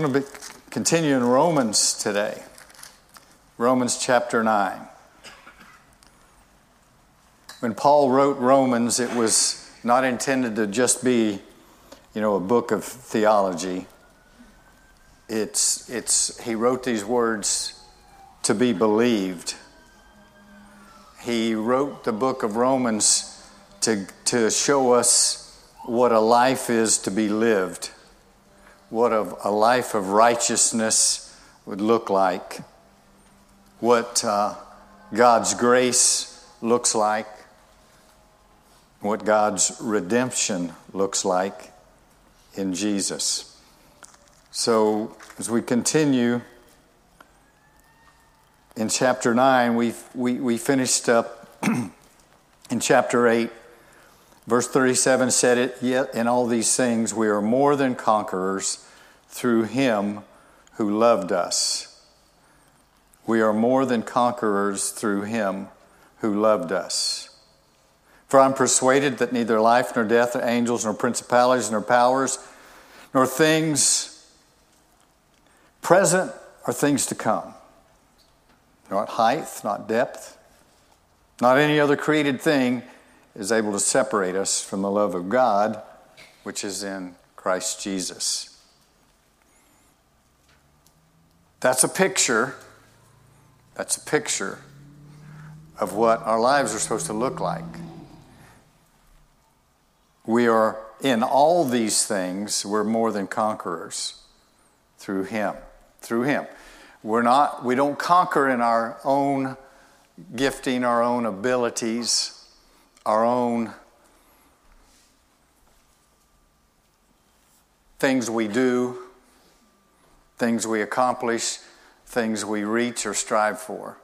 going to continue in Romans today. Romans chapter 9. When Paul wrote Romans, it was not intended to just be, a book of theology. He wrote these words to be believed. He wrote the book of Romans to show us what a life is to be lived, what a life of righteousness would look like, what God's grace looks like, what God's redemption looks like in Jesus. So as we continue in chapter 9, we finished up in chapter 8. Verse 37 said it, yet in all these things we are more than conquerors through him who loved us. We are more than conquerors through him who loved us. For I'm persuaded that neither life nor death, nor angels, nor principalities, nor powers, nor things present or things to come, not height, not depth, not any other created thing is able to separate us from the love of God, which is in Christ Jesus. That's a picture of what our lives are supposed to look like. We are in all these things, we're more than conquerors through him. Through him. We don't conquer in our own gifting, our own abilities, our own things we do, things we accomplish, things we reach or strive for.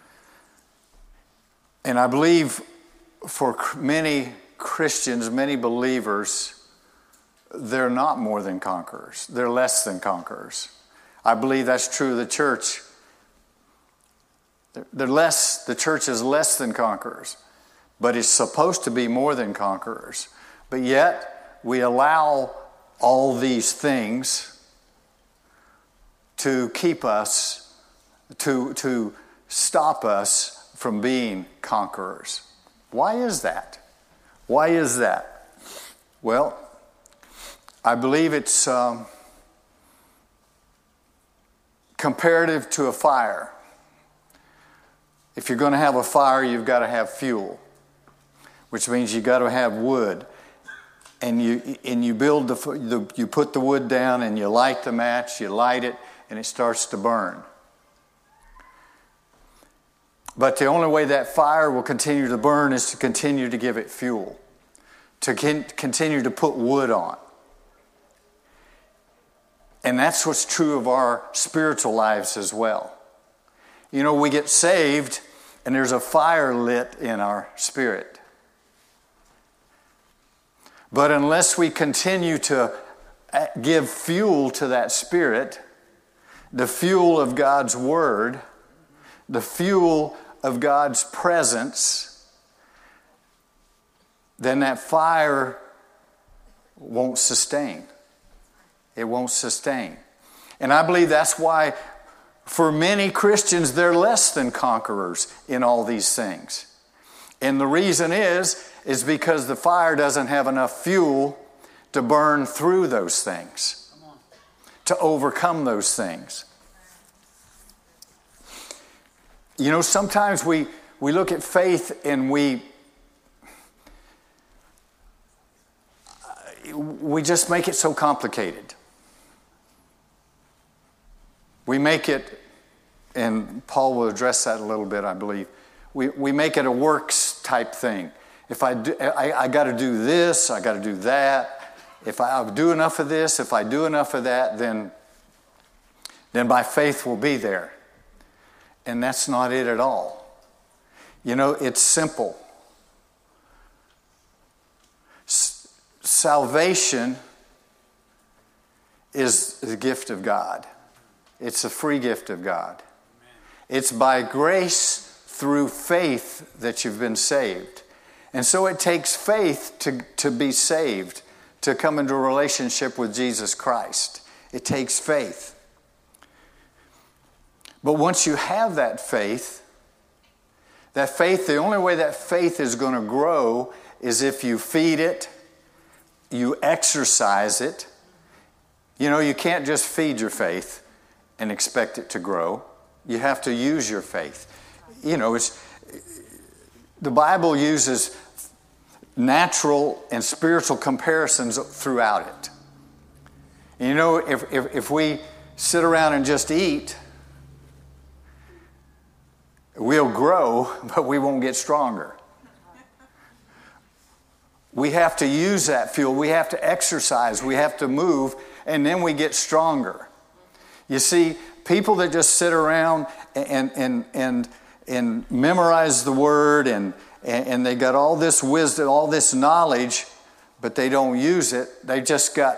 And I believe for many Christians, many believers, they're not more than conquerors. They're less than conquerors. I believe that's true of the church. The church is less than conquerors, but it's supposed to be more than conquerors. But yet, we allow all these things to keep us, to stop us from being conquerors. Why is that? Why is that? Well, I believe it's comparative to a fire. If you're going to have a fire, you've got to have fuel, which means you've got to have wood. And you build you put the wood down and you light the match, you light it, and it starts to burn. But the only way that fire will continue to burn is to continue to give it fuel, to continue to put wood on. And that's what's true of our spiritual lives as well. We get saved and there's a fire lit in our spirit. But unless we continue to give fuel to that spirit, the fuel of God's Word, the fuel of God's presence, then that fire won't sustain. It won't sustain. And I believe that's why for many Christians they're less than conquerors in all these things. And the reason is because the fire doesn't have enough fuel to burn through those things, to overcome those things. Sometimes we look at faith and we just make it so complicated. We make it, and Paul will address that a little bit, I believe. We make it a works type thing. If I got to do this, I got to do that. If I do enough of this, if I do enough of that, then my faith will be there. And that's not it at all. It's simple. Salvation is the gift of God. It's a free gift of God. It's by grace through faith that you've been saved. And so it takes faith to be saved, to come into a relationship with Jesus Christ. It takes faith. But once you have that faith, the only way that faith is going to grow is if you feed it, you exercise it. You know, you can't just feed your faith and expect it to grow. You have to use your faith. You know, the Bible uses natural and spiritual comparisons throughout it. And you know, if we sit around and just eat, we'll grow, but we won't get stronger. We have to use that fuel. We have to exercise. We have to move, and then we get stronger. You see, people that just sit around and memorize the word and they got all this wisdom, all this knowledge, but they don't use it. They just got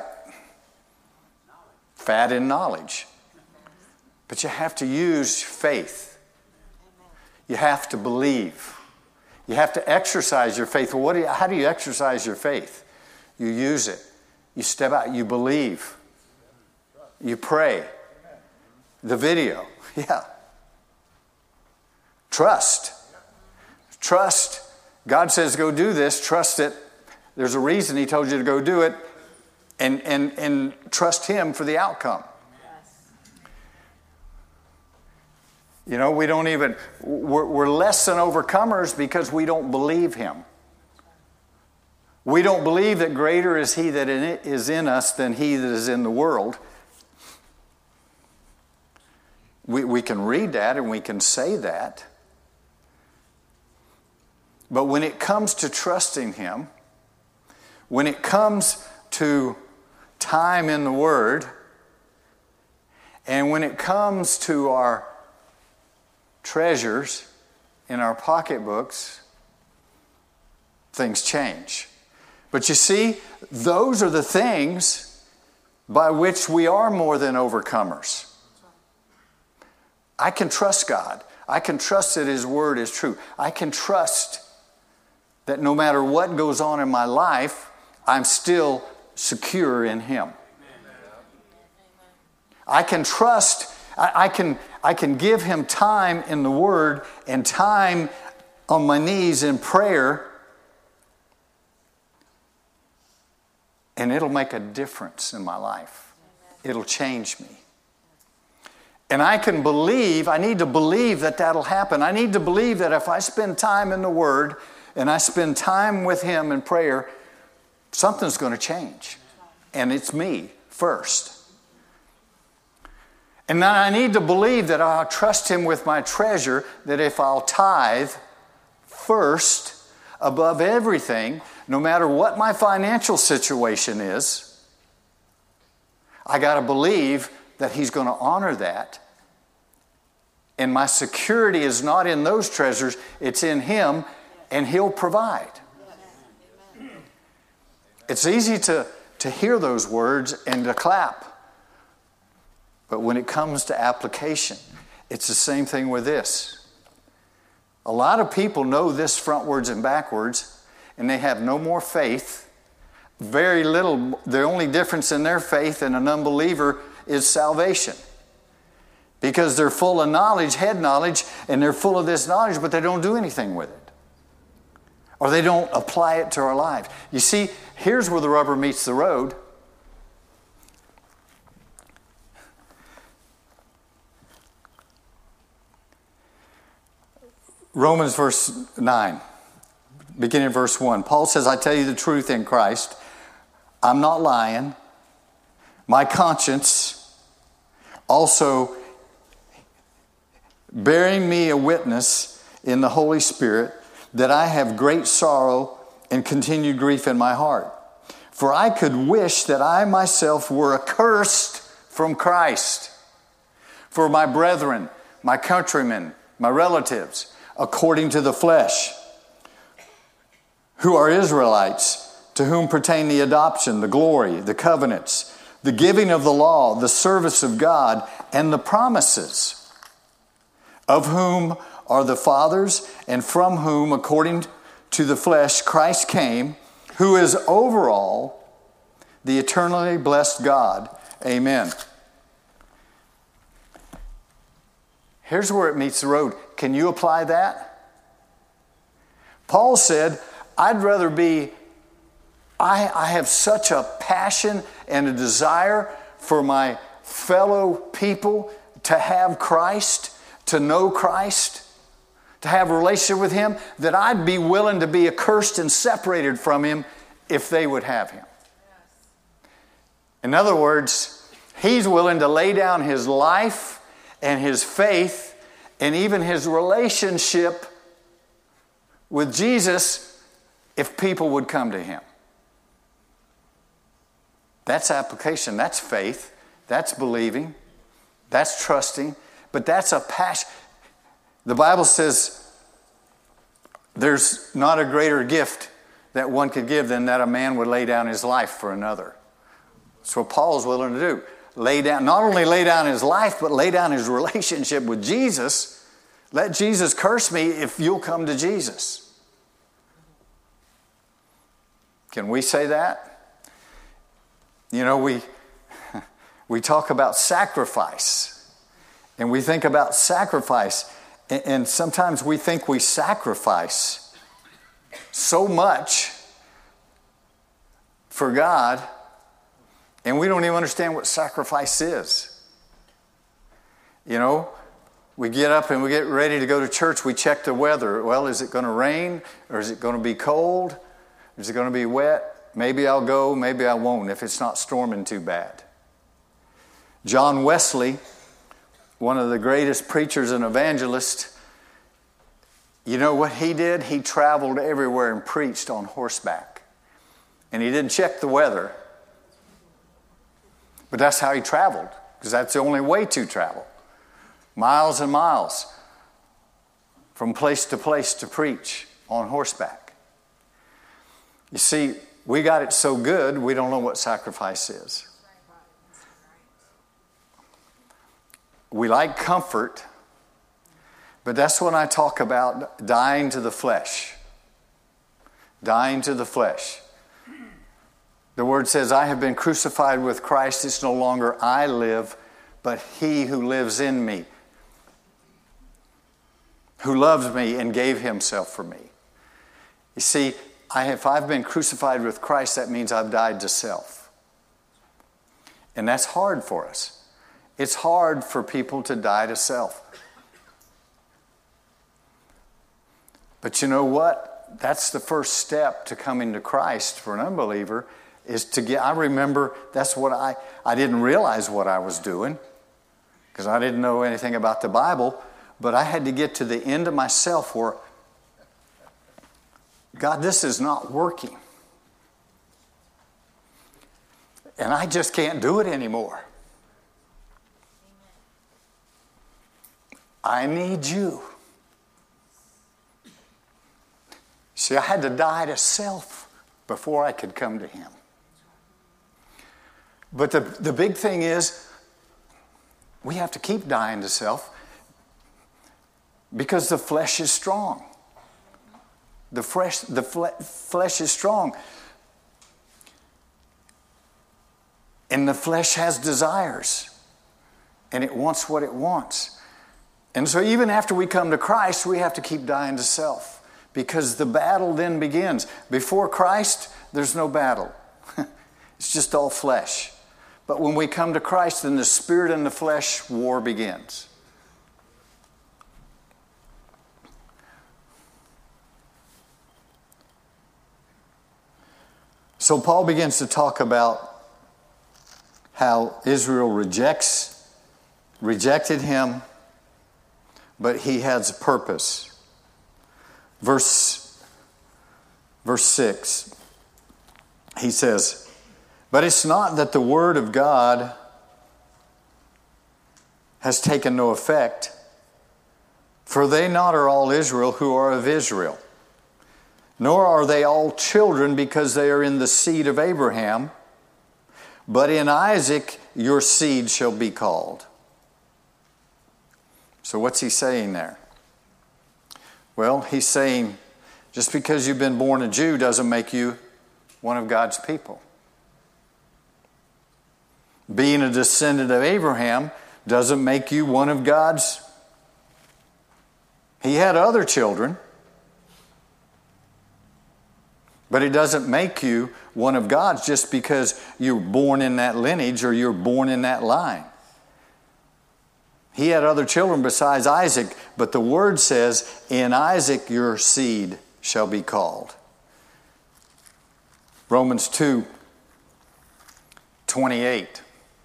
fat in knowledge. But you have to use faith. You have to believe. You have to exercise your faith. Well, how do you exercise your faith? You use it. You step out. You believe. You pray. The video. Yeah. Trust. Trust. God says go do this. Trust it. There's a reason He told you to go do it. And trust Him for the outcome. You know, we're less than overcomers because we don't believe Him. We don't believe that greater is He that is in us than he that is in the world. We can read that and we can say that. But when it comes to trusting Him, when it comes to time in the Word, and when it comes to our treasures in our pocketbooks, things change. But you see, those are the things by which we are more than overcomers. I can trust God. I can trust that His Word is true. I can trust that no matter what goes on in my life, I'm still secure in Him. I can trust. I can give Him time in the Word and time on my knees in prayer, and it'll make a difference in my life. It'll change me. And I need to believe that that'll happen. I need to believe that if I spend time in the Word and I spend time with Him in prayer, something's going to change. And it's me first. And then I need to believe that I'll trust Him with my treasure, that if I'll tithe first above everything, no matter what my financial situation is, I got to believe that He's going to honor that. And my security is not in those treasures, it's in Him, and He'll provide. It's easy to hear those words and to clap. But when it comes to application, it's the same thing with this. A lot of people know this frontwards and backwards, and they have no more faith. Very little. The only difference in their faith and an unbeliever is salvation. Because they're full of knowledge, head knowledge, and they're full of this knowledge, but they don't do anything with it. Or they don't apply it to our life. You see, here's where the rubber meets the road. Romans verse 9, beginning verse 1. Paul says, I tell you the truth in Christ. I'm not lying. My conscience also bearing me a witness in the Holy Spirit that I have great sorrow and continued grief in my heart. For I could wish that I myself were accursed from Christ for my brethren, my countrymen, my relatives, according to the flesh, who are Israelites, to whom pertain the adoption, the glory, the covenants, the giving of the law, the service of God, and the promises, of whom are the fathers, and from whom, according to the flesh, Christ came, who is over all, the eternally blessed God, Amen. Here's where it meets the road. Can you apply that? Paul said, I have such a passion and a desire for my fellow people to have Christ, to know Christ, to have a relationship with Him, that I'd be willing to be accursed and separated from Him if they would have Him. In other words, he's willing to lay down his life and his faith and even his relationship with Jesus if people would come to him. That's application. That's faith. That's believing. That's trusting. But that's a passion. The Bible says there's not a greater gift that one could give than that a man would lay down his life for another. That's what Paul's willing to do. Not only lay down his life, but lay down his relationship with Jesus. Let Jesus curse me if you'll come to Jesus. Can we say that? You know, we talk about sacrifice, and we think about sacrifice, and sometimes we think we sacrifice so much for God, and we don't even understand what sacrifice is. You know, we get up and we get ready to go to church. We check the weather. Well, is it going to rain, or is it going to be cold? Is it going to be wet? Maybe I'll go, maybe I won't if it's not storming too bad. John Wesley, one of the greatest preachers and evangelists, you know what he did? He traveled everywhere and preached on horseback. And he didn't check the weather. But that's how he traveled, because that's the only way to travel. Miles and miles from place to preach on horseback. You see, we got it so good, we don't know what sacrifice is. We like comfort, but that's when I talk about dying to the flesh. Dying to the flesh. The word says, I have been crucified with Christ. It's no longer I live, but He who lives in me, who loves me and gave Himself for me. You see, if I've been crucified with Christ, that means I've died to self. And that's hard for us. It's hard for people to die to self. But you know what? That's the first step to coming to Christ for an unbeliever, is to get, I remember that's what I didn't realize what I was doing, because I didn't know anything about the Bible, but I had to get to the end of myself where, God, this is not working. And I just can't do it anymore. I need you. See, I had to die to self before I could come to Him. But the big thing is, we have to keep dying to self because the flesh is strong. The flesh is strong. And the flesh has desires. And it wants what it wants. And so even after we come to Christ, we have to keep dying to self. Because the battle then begins. Before Christ, there's no battle. It's just all flesh. But when we come to Christ, then the spirit and the flesh war begins. So Paul begins to talk about how Israel rejected him, but he has a purpose. Verse 6, he says, but it's not that the word of God has taken no effect, for they not are all Israel who are of Israel. Nor are they all children because they are in the seed of Abraham, but in Isaac your seed shall be called. So what's he saying there? Well, he's saying just because you've been born a Jew doesn't make you one of God's people. Being a descendant of Abraham doesn't make you one of God's. He had other children, but it doesn't make you one of God's just because you're born in that lineage or you're born in that line. He had other children besides Isaac, but the word says, in Isaac your seed shall be called. Romans 2:28.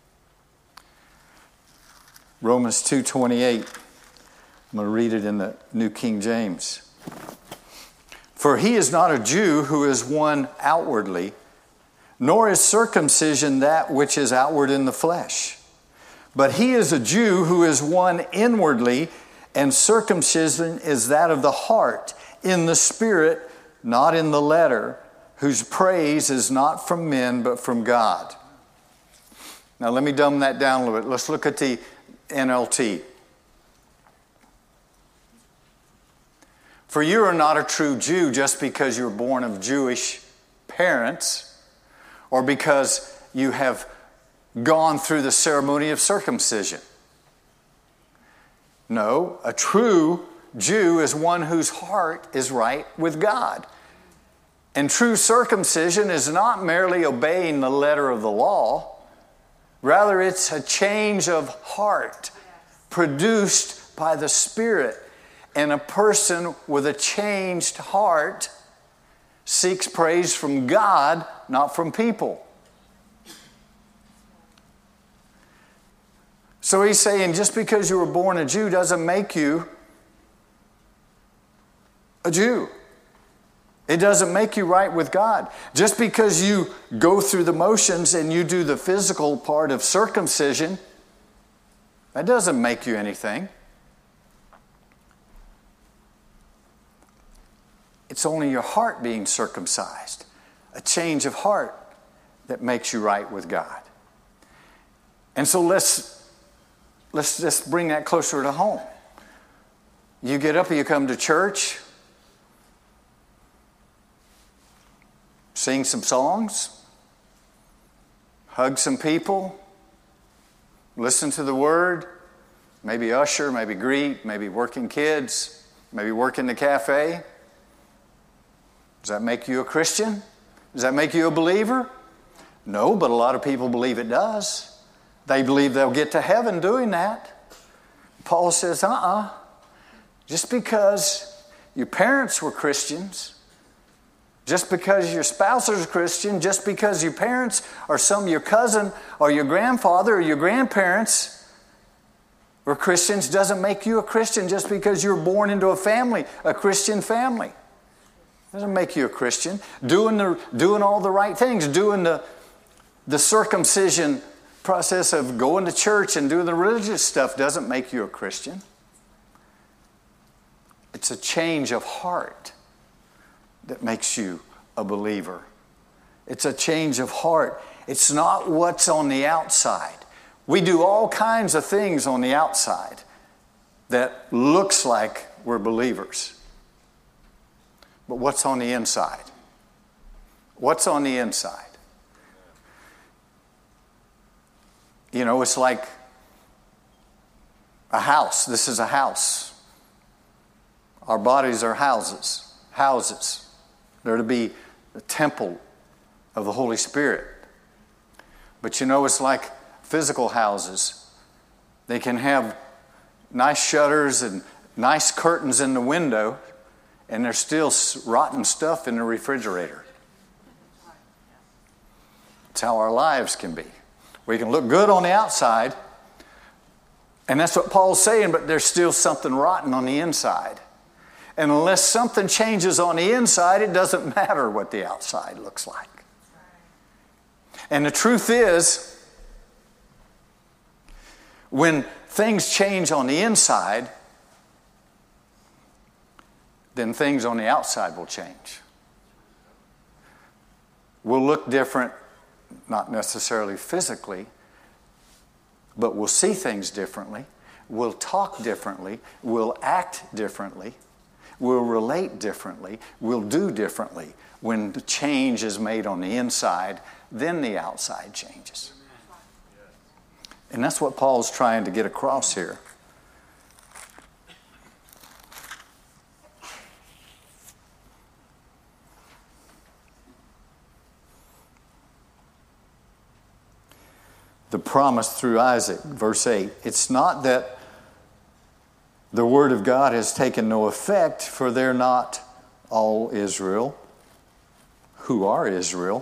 Romans 2:28. I'm going to read it in the New King James. For he is not a Jew who is one outwardly, nor is circumcision that which is outward in the flesh. But he is a Jew who is one inwardly, and circumcision is that of the heart, in the spirit, not in the letter, whose praise is not from men, but from God. Now let me dumb that down a little bit. Let's look at the NLT. For you are not a true Jew just because you're born of Jewish parents or because you have gone through the ceremony of circumcision. No, a true Jew is one whose heart is right with God. And true circumcision is not merely obeying the letter of the law. Rather, it's a change of heart produced by the Spirit. And a person with a changed heart seeks praise from God, not from people. So he's saying just because you were born a Jew doesn't make you a Jew. It doesn't make you right with God. Just because you go through the motions and you do the physical part of circumcision, that doesn't make you anything. It's only your heart being circumcised, a change of heart that makes you right with God. And so let's just bring that closer to home. You get up, you come to church, sing some songs, hug some people, listen to the word, maybe usher, maybe greet, maybe working kids, maybe work in the cafe. Does that make you a Christian? Does that make you a believer? No, but a lot of people believe it does. They believe they'll get to heaven doing that. Paul says, just because your parents were Christians, just because your spouse is a Christian, just because your parents or your cousin or your grandfather or your grandparents were Christians doesn't make you a Christian just because you were born into a family, a Christian family. Doesn't make you a Christian. Doing all the right things, doing the circumcision process of going to church and doing the religious stuff doesn't make you a Christian. It's a change of heart that makes you a believer. It's a change of heart. It's not what's on the outside. We do all kinds of things on the outside that looks like we're believers. But what's on the inside? What's on the inside? You know, it's like a house. This is a house. Our bodies are houses. Houses. They're to be the temple of the Holy Spirit. But you know, it's like physical houses. They can have nice shutters and nice curtains in the window, and there's still rotten stuff in the refrigerator. It's how our lives can be. We can look good on the outside, and that's what Paul's saying, but there's still something rotten on the inside. And unless something changes on the inside, it doesn't matter what the outside looks like. And the truth is, when things change on the inside, then things on the outside will change. We'll look different, not necessarily physically, but we'll see things differently. We'll talk differently. We'll act differently. We'll relate differently. We'll do differently. When the change is made on the inside, then the outside changes. And that's what Paul's trying to get across here. The promise through Isaac, verse 8. It's not that the word of God has taken no effect, for they're not all Israel who are Israel.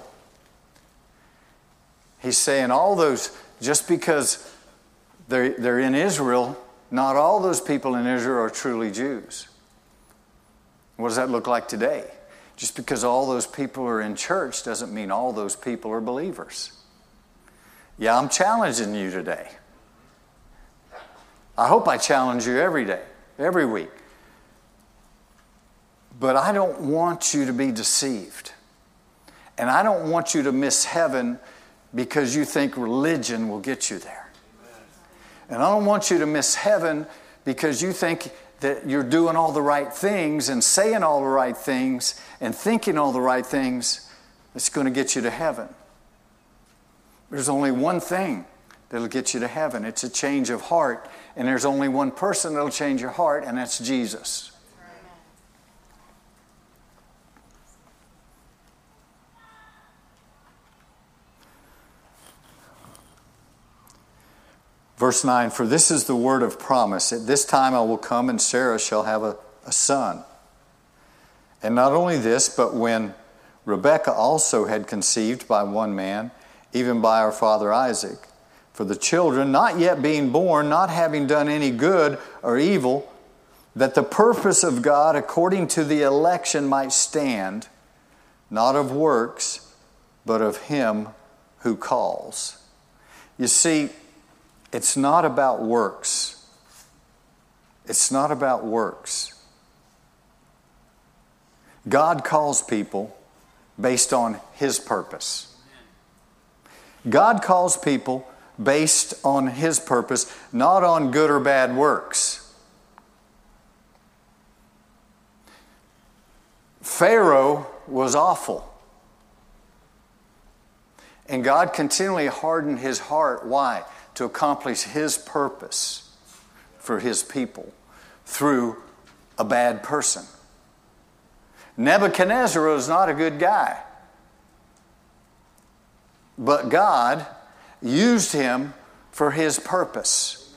He's saying all those, just because they're in Israel, not all those people in Israel are truly Jews. What does that look like today? Just because all those people are in church doesn't mean all those people are believers. Yeah, I'm challenging you today. I hope I challenge you every day, every week. But I don't want you to be deceived. And I don't want you to miss heaven because you think religion will get you there. And I don't want you to miss heaven because you think that you're doing all the right things and saying all the right things and thinking all the right things that's going to get you to heaven. There's only one thing that'll get you to heaven. It's a change of heart. And there's only one person that'll change your heart, and that's Jesus. Verse 9, for this is the word of promise. At this time I will come, and Sarah shall have a son. And not only this, but when Rebekah also had conceived by one man, even by our father Isaac, for the children not yet being born, not having done any good or evil, that the purpose of God according to the election might stand, not of works, but of him who calls. You see, it's not about works. It's not about works. God calls people based on his purpose. God calls people based on his purpose, not on good or bad works. Pharaoh was awful. And God continually hardened his heart. Why? To accomplish his purpose for his people through a bad person. Nebuchadnezzar was not a good guy. But God used him for his purpose.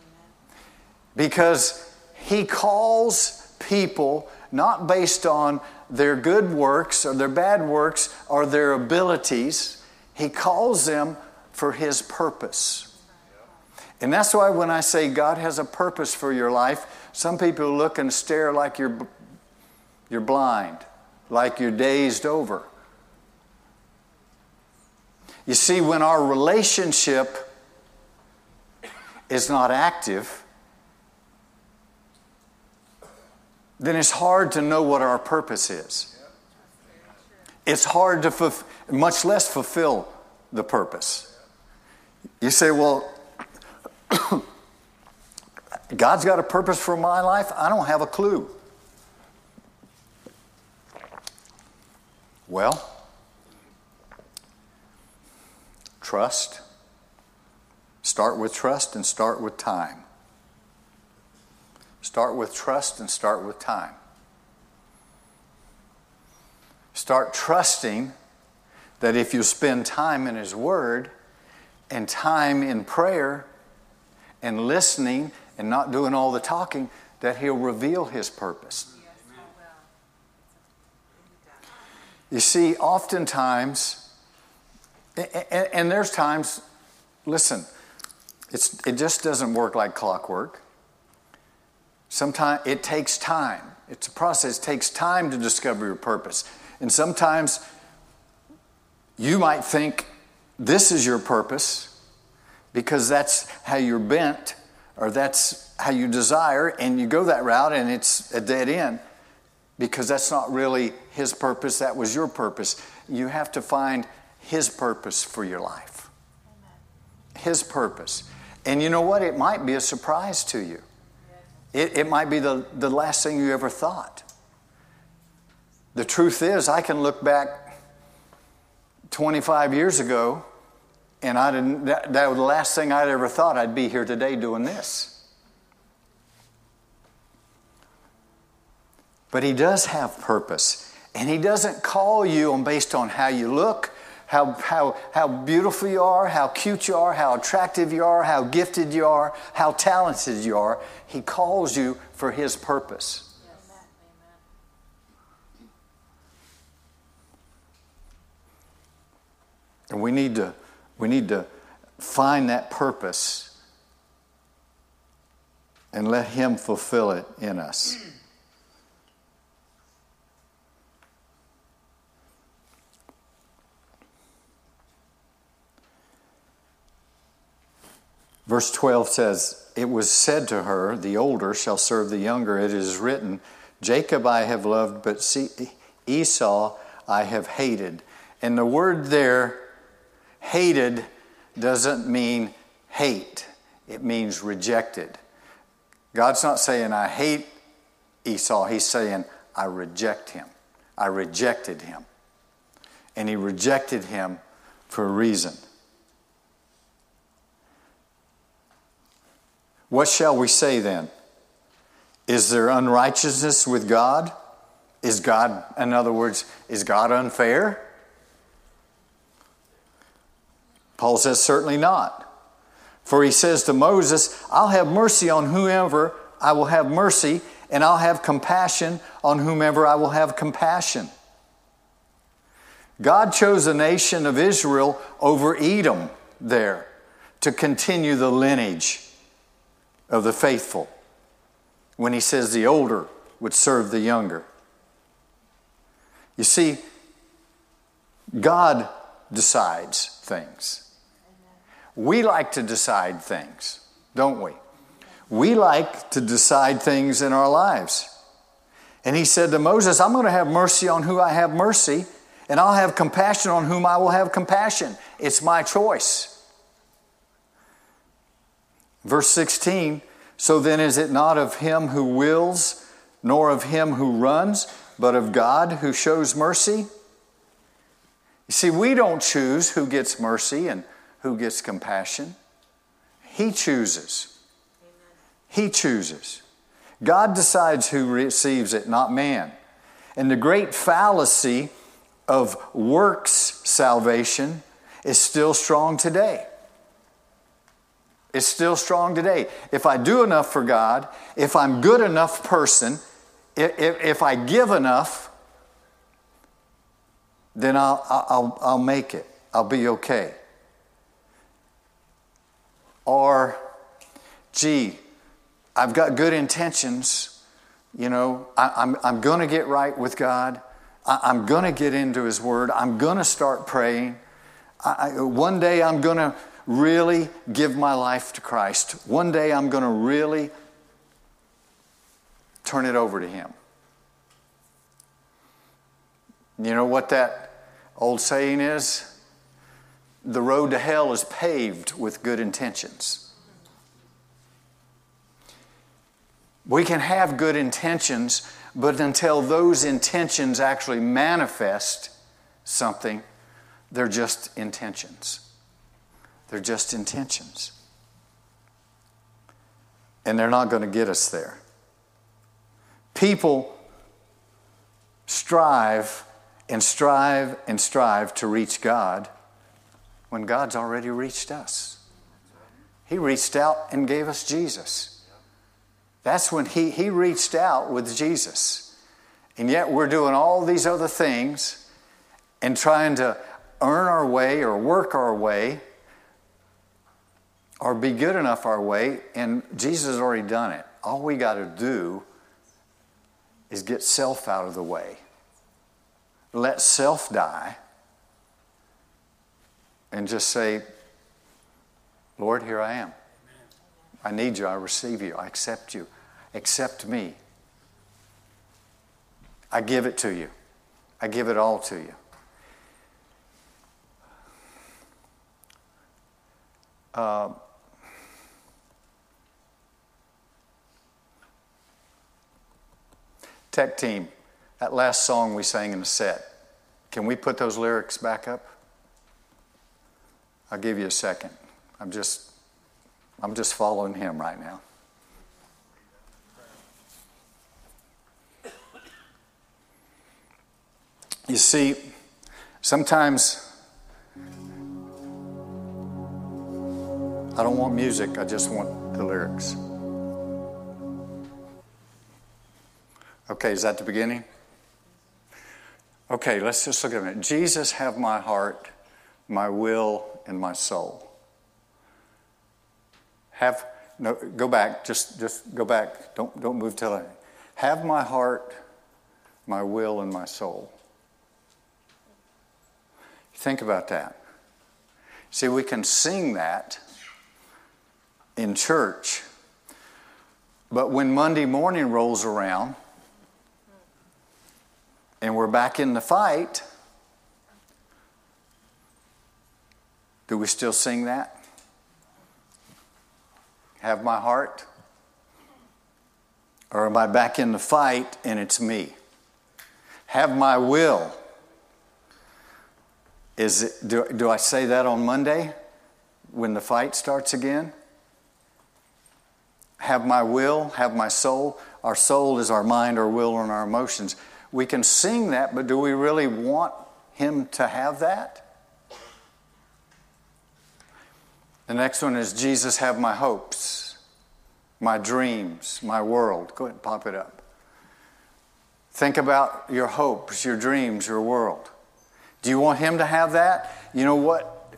Because he calls people not based on their good works or their bad works or their abilities. He calls them for his purpose. And that's why when I say God has a purpose for your life, some people look and stare like you're blind, like you're dazed over. You see, when our relationship is not active, then it's hard to know what our purpose is. It's hard to much less fulfill the purpose. You say, well, God's got a purpose for my life? I don't have a clue. Well, trust. Start with trust and start with time. Start with trust and start with time. Start trusting that if you spend time in his word and time in prayer and listening and not doing all the talking, that he'll reveal his purpose. You see, oftentimes, and there's times, listen, it just doesn't work like clockwork. Sometimes it takes time. It's a process. It takes time to discover your purpose. And sometimes you might think this is your purpose because that's how you're bent or that's how you desire, and you go that route and it's a dead end because that's not really his purpose. That was your purpose. You have to find his purpose for your life. His purpose. And you know what? It might be a surprise to you. It might be the last thing you ever thought. The truth is, I can look back 25 years ago And I didn't. That was the last thing I'd ever thought I'd be here today doing this. But He does have purpose. And He doesn't call you based on how you look, how beautiful you are, how cute you are, how attractive you are, how gifted you are, how talented you are. He calls you for His purpose. Yes. And we need to find that purpose and let Him fulfill it in us. Verse 12 says, "It was said to her, the older shall serve the younger. It is written, Jacob I have loved, but Esau I have hated." And the word there, hated, doesn't mean hate. It means rejected. God's not saying, I hate Esau. He's saying, I reject him. I rejected him. And He rejected him for a reason. What shall we say then? Is there unrighteousness with God? Is God, in other words, is God unfair? Paul says, certainly not. For he says to Moses, I'll have mercy on whomever I will have mercy, and I'll have compassion on whomever I will have compassion. God chose the nation of Israel over Edom there to continue the lineage of the faithful, when He says the older would serve the younger. You see, God decides things. We like to decide things, don't we? We like to decide things in our lives. And He said to Moses, I'm going to have mercy on who I have mercy, and I'll have compassion on whom I will have compassion. It's my choice. Verse 16, so then is it not of him who wills, nor of him who runs, but of God who shows mercy? You see, we don't choose who gets mercy and who gets compassion. He chooses. He chooses. God decides who receives it, not man. And the great fallacy of works salvation is still strong today. It's still strong today. If I do enough for God, if I'm good enough person, if I give enough, then I'll make it. I'll be okay. Or, gee, I've got good intentions. You know, I'm going to get right with God. I'm going to get into His Word. I'm going to start praying. One day I'm going to really give my life to Christ. One day I'm going to really turn it over to Him. You know what that old saying is? The road to hell is paved with good intentions. We can have good intentions, but until those intentions actually manifest something, they're just intentions. They're just intentions. And they're not going to get us there. People strive and strive and strive to reach God when God's already reached us. He reached out and gave us Jesus. That's when He reached out with Jesus. And yet we're doing all these other things and trying to earn our way or work our way or be good enough our way, and Jesus has already done it. All we got to do is get self out of the way. Let self die and just say, Lord, here I am. I need you. I receive you. I accept you. Accept me. I give it to you. I give it all to you. Tech team, that last song we sang in the set, can we put those lyrics back up? I'll give you a second. I'm just following him right now. You see, sometimes I don't want music, I just want the lyrics. Okay, is that the beginning? Okay, let's just look at it. Jesus, have my heart, my will, and my soul. Go back, just go back. Don't move till I. Have my heart, my will, and my soul. Think about that. See, we can sing that in church, but when Monday morning rolls around and we're back in the fight, do we still sing that? Have my heart? Or am I back in the fight and it's me? Have my will. Do I say that on Monday when the fight starts again? Have my will, have my soul. Our soul is our mind, our will, and our emotions. We can sing that, but do we really want him to have that? The next one is Jesus, have my hopes, my dreams, my world. Go ahead and pop it up. Think about your hopes, your dreams, your world. Do you want him to have that? You know what?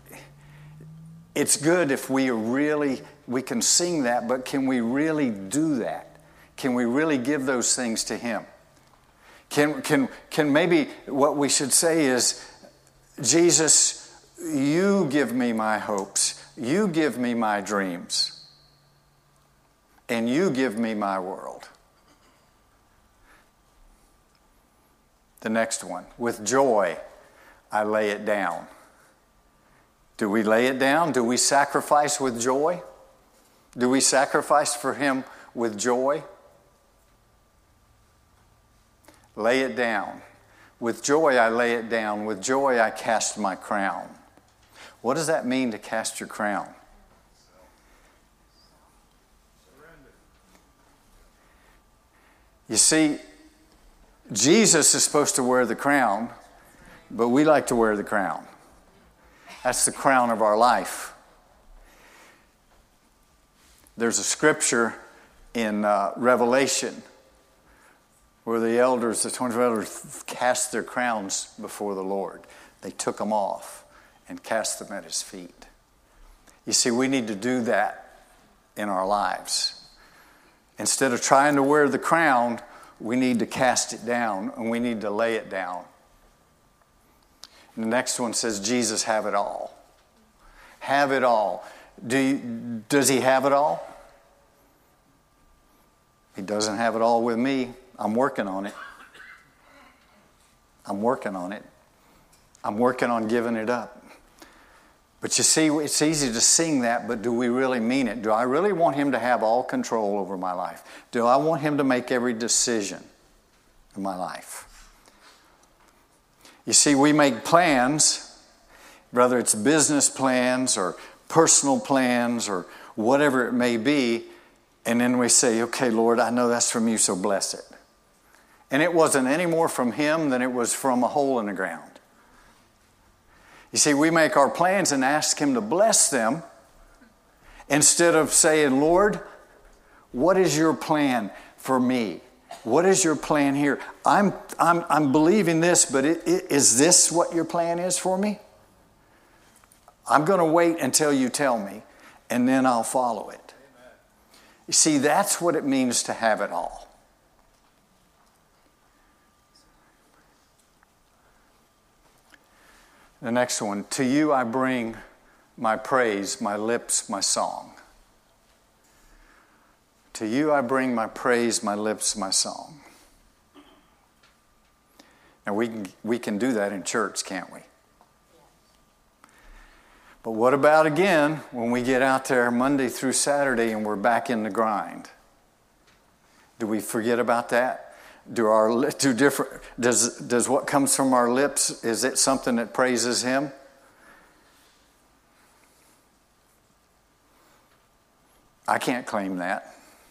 It's good if we can sing that, but can we really do that? Can we really give those things to him? Can maybe what we should say is, Jesus, you give me my hopes, you give me my dreams, and you give me my world. The next one, with joy, I lay it down. Do we lay it down? Do we sacrifice with joy? Do we sacrifice for him with joy? Lay it down. With joy, I lay it down. With joy, I cast my crown. What does that mean to cast your crown? You see, Jesus is supposed to wear the crown, but we like to wear the crown. That's the crown of our life. There's a scripture in Revelation where the 24 elders cast their crowns before the Lord. They took them off and cast them at his feet. You see, we need to do that in our lives. Instead of trying to wear the crown, we need to cast it down and we need to lay it down. And the next one says, Jesus, have it all. Have it all. Does he have it all? He doesn't have it all with me. I'm working on it. I'm working on it. I'm working on giving it up. But you see, it's easy to sing that, but do we really mean it? Do I really want him to have all control over my life? Do I want him to make every decision in my life? You see, we make plans, whether it's business plans or personal plans or whatever it may be, and then we say, okay, Lord, I know that's from you, so bless it. And it wasn't any more from him than it was from a hole in the ground. You see, we make our plans and ask him to bless them instead of saying, Lord, what is your plan for me? What is your plan here? I'm believing this, but is this what your plan is for me? I'm going to wait until you tell me, and then I'll follow it. Amen. You see, that's what it means to have it all. The next one, to you I bring my praise, my lips, my song. To you I bring my praise, my lips, my song. Now we can do that in church, can't we? But what about again when we get out there Monday through Saturday and we're back in the grind? Do we forget about that? Does what comes from our lips, is it something that praises him? I can't claim that.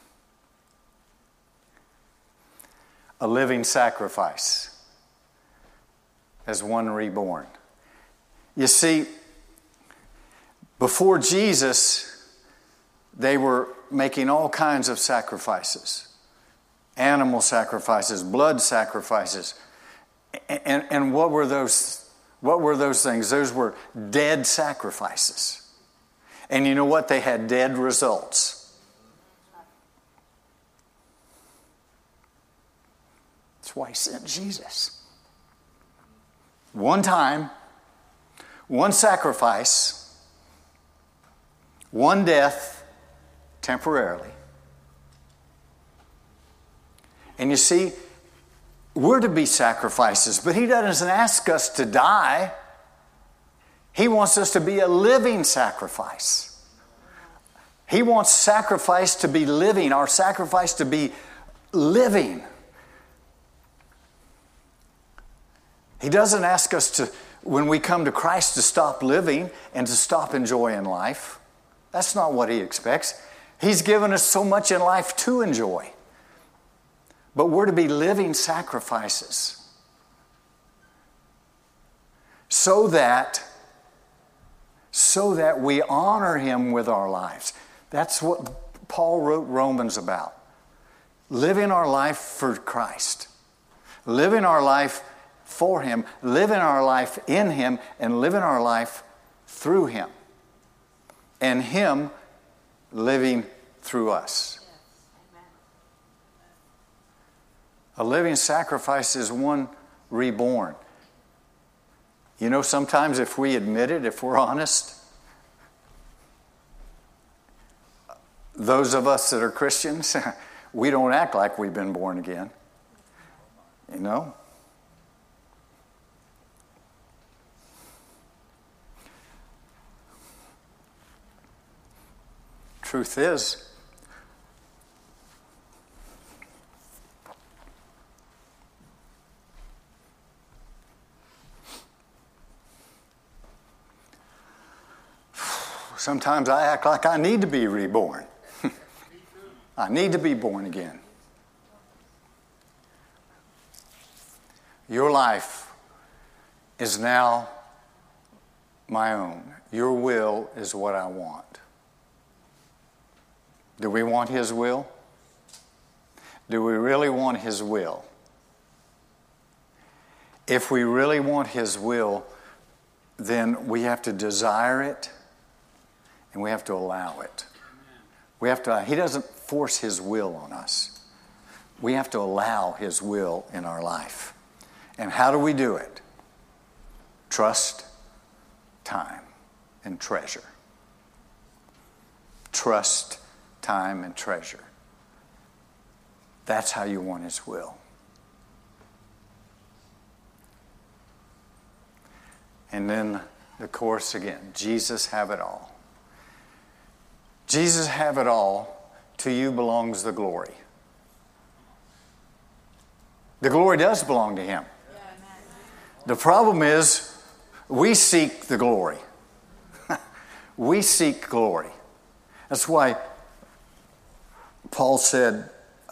A living sacrifice as one reborn. You see, before Jesus, they were making all kinds of sacrifices. Animal sacrifices, blood sacrifices. And what were those? What were those things? Those were dead sacrifices. And you know what? They had dead results. That's why he sent Jesus. One time, one sacrifice, one death, temporarily. And you see, we're to be sacrifices, but he doesn't ask us to die. He wants us to be a living sacrifice. He wants sacrifice to be living, our sacrifice to be living. He doesn't ask us to, when we come to Christ, to stop living and to stop enjoying life. That's not what he expects. He's given us so much in life to enjoy. But we're to be living sacrifices so that we honor him with our lives. That's what Paul wrote Romans about. Living our life for Christ. Living our life for him. Living our life in him. And living our life through him. And him living through us. A living sacrifice is one reborn. You know, sometimes if we admit it, if we're honest, those of us that are Christians, we don't act like we've been born again. You know? Truth is, sometimes I act like I need to be reborn. I need to be born again. Your life is now my own. Your will is what I want. Do we want his will? Do we really want his will? If we really want his will, then we have to desire it. And we have to allow it. We have to. He doesn't force his will on us. We have to allow his will in our life. And how do we do it? Trust, time, and treasure. Trust, time, and treasure. That's how you want his will. And then the chorus again. Jesus, have it all. Jesus, have it all. To you belongs the glory. The glory does belong to him. The problem is we seek the glory. We seek glory. That's why Paul said,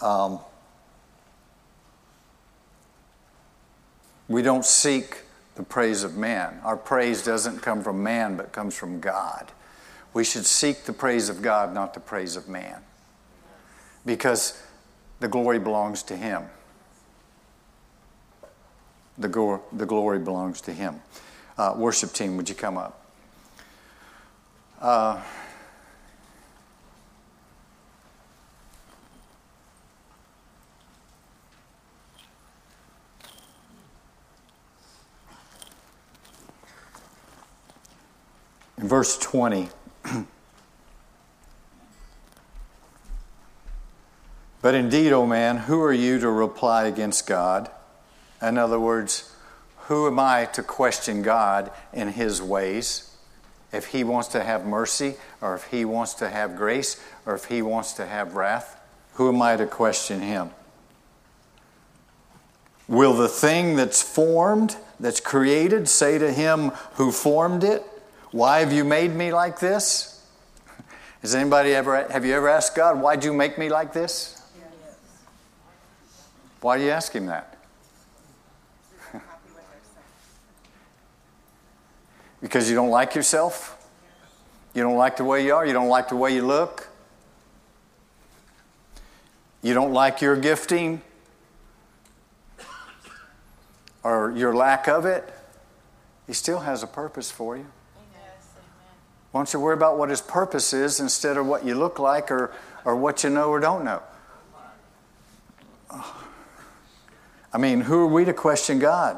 we don't seek the praise of man. Our praise doesn't come from man, but comes from God. We should seek the praise of God, not the praise of man. Because the glory belongs to him. The glory belongs to him. Worship team, would you come up? In verse 20, but indeed, O man, who are you to reply against God? In other words, who am I to question God in his ways? If he wants to have mercy, or if he wants to have grace, or if he wants to have wrath, who am I to question him? Will the thing that's formed, that's created, say to him who formed it, why have you made me like this? Have you ever asked God, why'd you make me like this? Yes. Why do you ask him that? Because you don't like yourself? You don't like the way you are? You don't like the way you look? You don't like your gifting? Or your lack of it? He still has a purpose for you. Why don't you worry about what his purpose is instead of what you look like or what you know or don't know? I mean, who are we to question God?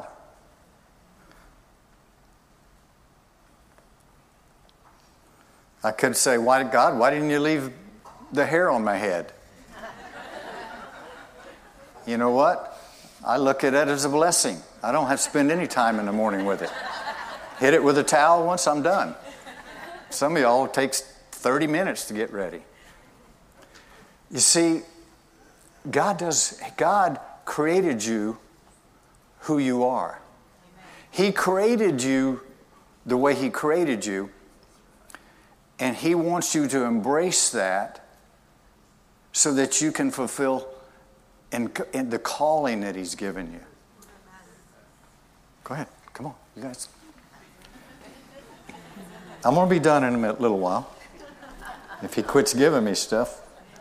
I could say, why didn't you leave the hair on my head? You know what? I look at it as a blessing. I don't have to spend any time in the morning with it. Hit it with a towel once, I'm done. Some of y'all, it takes 30 minutes to get ready. You see, God created you who you are. He created you the way he created you, and he wants you to embrace that so that you can fulfill in the calling that he's given you. Go ahead. Come on, you guys. I'm going to be done in a little while. If he quits giving me stuff.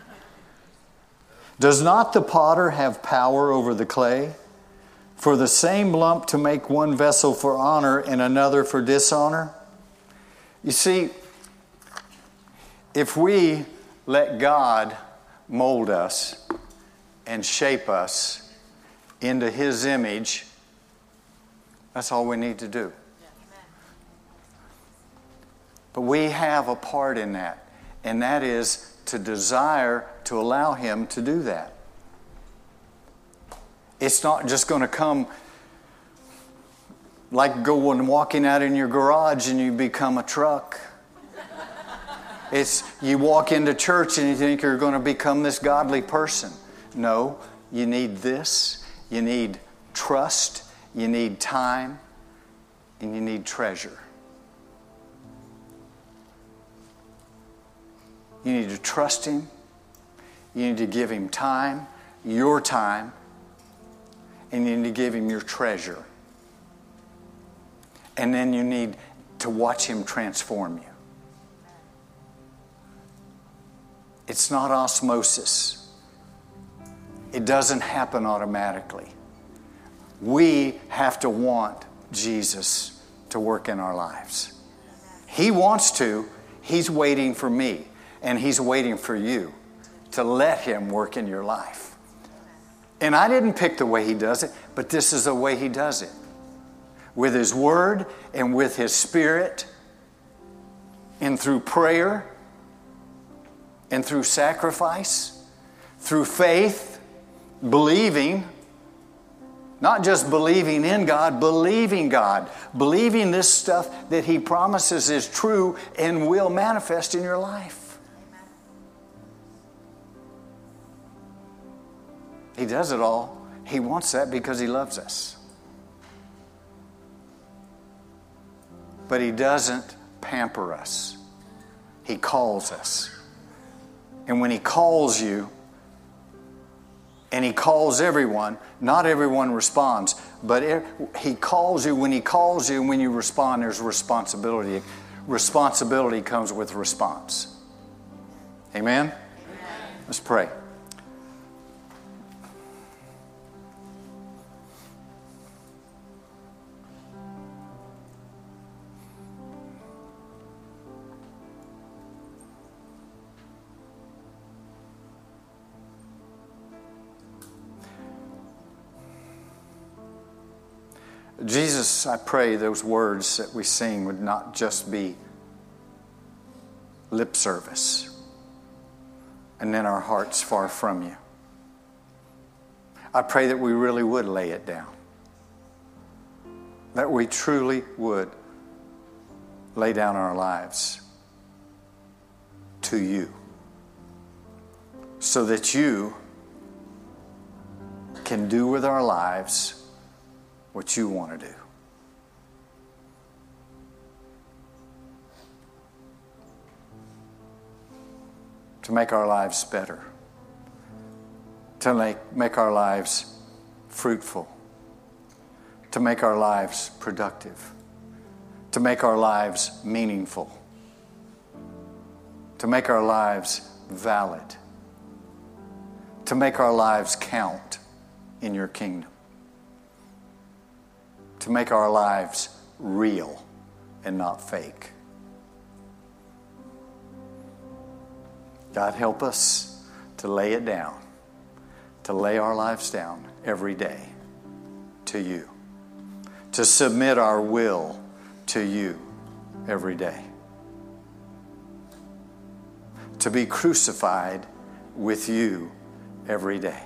Does not the potter have power over the clay? For the same lump to make one vessel for honor and another for dishonor? You see, if we let God mold us and shape us into his image, that's all we need to do. But we have a part in that, and that is to desire to allow him to do that. It's not just going to come like going walking out in your garage and you become a truck. It's you walk into church and you think you're going to become this godly person. No, you need this. You need trust. You need time. And you need treasure. You need to trust him. You need to give him time, your time, and you need to give him your treasure. And then you need to watch him transform you. It's not osmosis. It doesn't happen automatically. We have to want Jesus to work in our lives. He wants to. He's waiting for me. And he's waiting for you to let him work in your life. And I didn't pick the way he does it, but this is the way he does it. With his word and with his spirit and through prayer and through sacrifice, through faith, believing, not just believing in God, believing this stuff that he promises is true and will manifest in your life. He does it all. He wants that because he loves us. But he doesn't pamper us. He calls us. And when he calls you, and he calls everyone, not everyone responds, but he calls you. When he calls you, and when you respond, there's responsibility. Responsibility comes with response. Amen? Let's pray. Jesus, I pray those words that we sing would not just be lip service and then our hearts far from you. I pray that we really would lay it down. That we truly would lay down our lives to you so that you can do with our lives what you want to do. to make our lives better, to make our lives fruitful, to make our lives productive, to make our lives meaningful, to make our lives valid, to make our lives count in your kingdom, to make our lives real and not fake. God, help us to lay it down, to lay our lives down every day to you, to submit our will to you every day, to be crucified with you every day,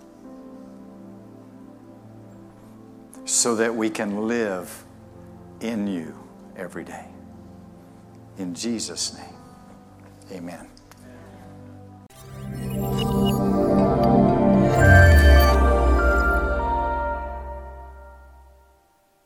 so that we can live in you every day. In Jesus' name, amen.